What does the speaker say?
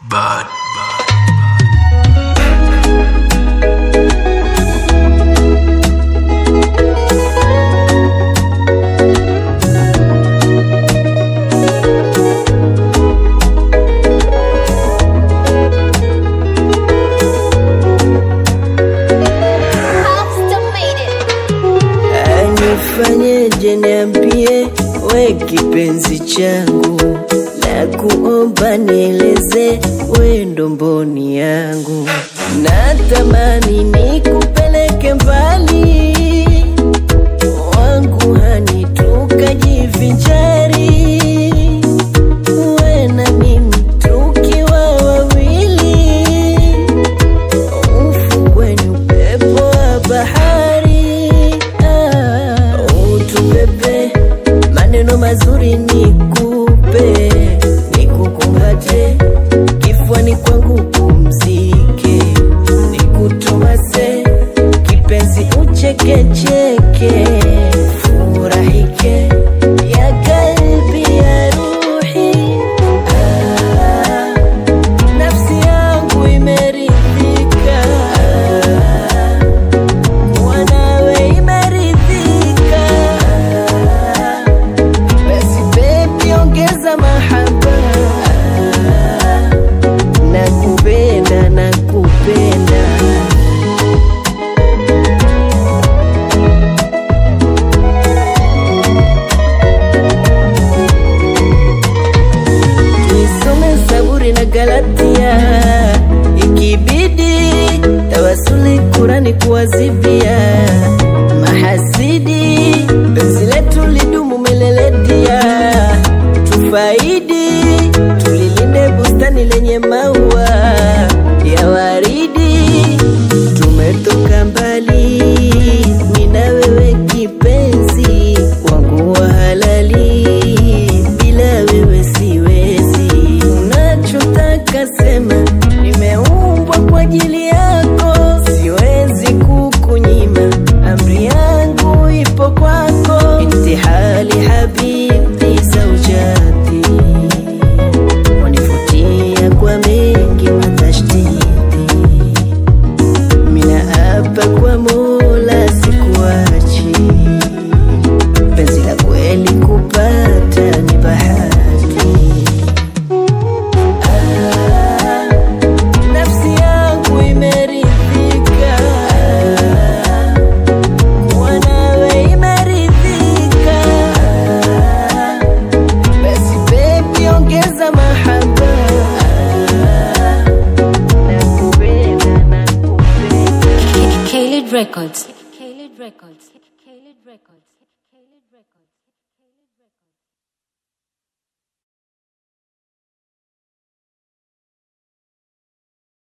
Bad. Fanyeje niambie we kipenzi changu, na kuomba nieleze we ndo mboni yangu. Natamani nikupeleke mbali wangu hani tukajivinjari, we na mimi tukiwa wawili, ufukweni upepo wa bahari. Maneno mazuri nikupe, nikukumbate, kifuani kwangu pumzike, nikutomase, kipenzi ucheke cheke, furahike ya kalbi ya ruhi. Nafsi yangu imeridhika, wanawe imeridhika. Ongeza mahaba, nakupenda nakupenda. Tuisome Zaburi na Galatia, ikibidi tawasuli Kurani kuwazibia mahasidi. Penzi letu lidumu milele dia, tufaidi tulilinde bustani lenye maua ya waridi. Tumetoka mbali mimi na wewe kipenzi wangu wa halali, bila wewe siwezi. Unachotaka sema, nimeumbwa kwa ajili yako, siwezi kukunyima, amri yangu ipo kwako. Intihali habibi zaujati, wanifutia kwa mengi matashtiti. Mina hapa kwa Mola sikuachi, penzi la kweli kupata ni bahati. Nafsi yangu imeridhika, wanawe imeridhika. Basi baby ongeza mahaba, nakupenda nakupenda. Kaled Records. Kaled Records. Kaled Records. Kaled Records.